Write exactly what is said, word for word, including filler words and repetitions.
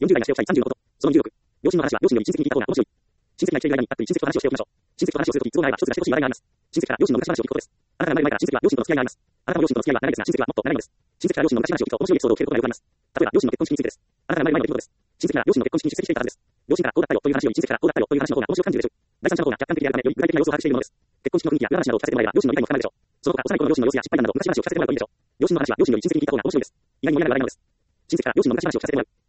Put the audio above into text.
よんじゅう代がしておきたいさんじゅうのこと。そのにじゅうろく。両親の話は両親より親戚に聞いた方が面白い。親戚が生きている間にたっぷり親戚と話をしておきましょう。親戚と話をするとき都合が合えば一つがしてほしい話題があります。親戚から両親の昔話を聞くことです。あなたが生まれる前から親戚は両親との付き合いがあります。あなたの両親との付き合いは長いですが、親戚はもっと長いのです。親戚から両親の昔話を聞くと面白いエピソードを聞けることがよくあります。例えば両親の結婚式についてです。あなたが生まれる前の出来事です。親戚が両親の結婚式に出席していたはずです。両親からこうだったよという話より親戚からこうだったよという話の方が面白く感じるでしょう。第三者の方が客観的であるためより具体的な様子を把握しているものです。結婚式の雰囲気や裏話などを聞かせてもらえば両親の理解も深まるでしょう。その他幼い頃の両親の様子や失敗談など昔話を聞かせてもらうといいでしょう。両親の話は両親より親戚に聞いた方が面白いです。意外に盛り上がる話題なのです。親戚から両親の昔話を聞かせてもらう。